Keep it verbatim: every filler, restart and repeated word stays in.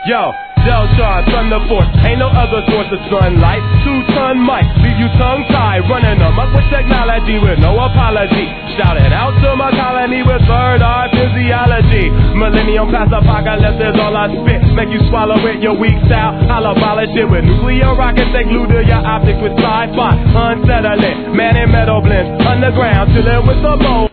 Yo, Deltron, Thunder Force, ain't no other source of sunlight. Two-ton mic, leave you tongue-tied, running amok with technology with no apology. Shouting out to my colony with third-eye physiology. Millennium past apocalypse is all I spit. Make you swallow it, your weak style. I'll abolish it with nuclear rockets. They glue to your optics with sci-fi. Unsettling, man in metal blends. Underground, chillin' with the mold.